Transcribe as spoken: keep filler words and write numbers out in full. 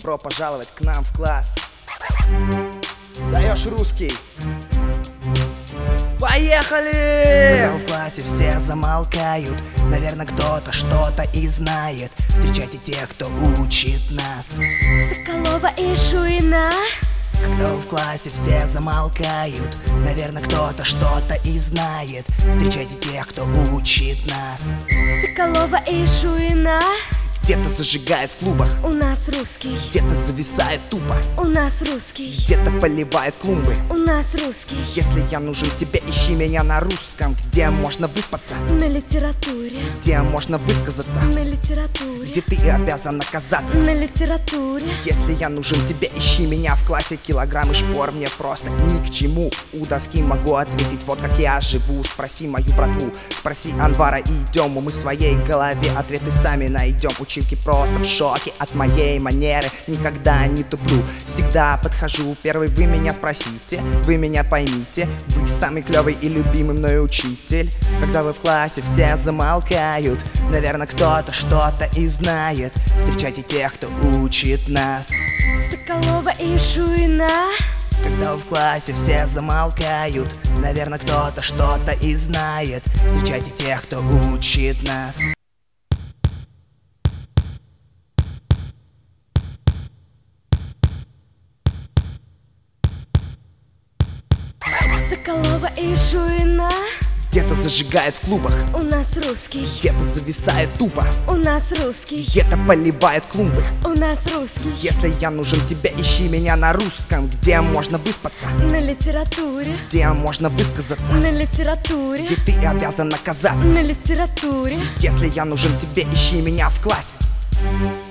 добро пожаловать к нам в класс. Даешь русский? Поехали! Когда в классе все замолкают, наверное, кто-то что-то и знает. Встречайте тех, кто учит нас. Соколова и Шуйна. Когда в классе все замолкают, наверное, кто-то что-то и знает. Встречайте тех, кто учит нас. Соколова и Шуйна. Где-то зажигает в клубах, У нас русский. где-то зависает тупо, У нас русский. где-то поливает клумбы. У нас русский. Если я нужен тебе, ищи меня на русском. Где можно выспаться, На литературе. где можно высказаться, На литературе. где ты и обязан оказаться. На литературе. Если я нужен тебе, ищи меня в классе. Килограммы шпор мне просто ни к чему. У доски могу ответить, вот как я живу. Спроси мою братву, спроси Анвара, и идем мы в своей голове ответы сами найдем. Училки просто в шоке от моей манеры. Никогда не туплю, всегда подхожу первый. Вы меня спросите, вы меня поймите. Вы самый клевый и любимый мной учитель. Когда вы в классе все замолкают, наверное, кто-то что-то и знает. Встречайте тех, кто учит нас. Соколова и Шуйна. Когда в классе все замолкают, наверное, кто-то что-то и знает. Встречайте тех, кто учит нас. Соколова и Шуйна. Где-то зажигает в клубах, У нас русский. где-то зависает тупо, У нас русский. где-то поливает клумбы. У нас русский. Если я нужен тебе, ищи меня на русском. Где можно выспаться, На литературе. где можно высказаться, На литературе. где ты обязан оказаться. На литературе. Если я нужен тебе, ищи меня в классе.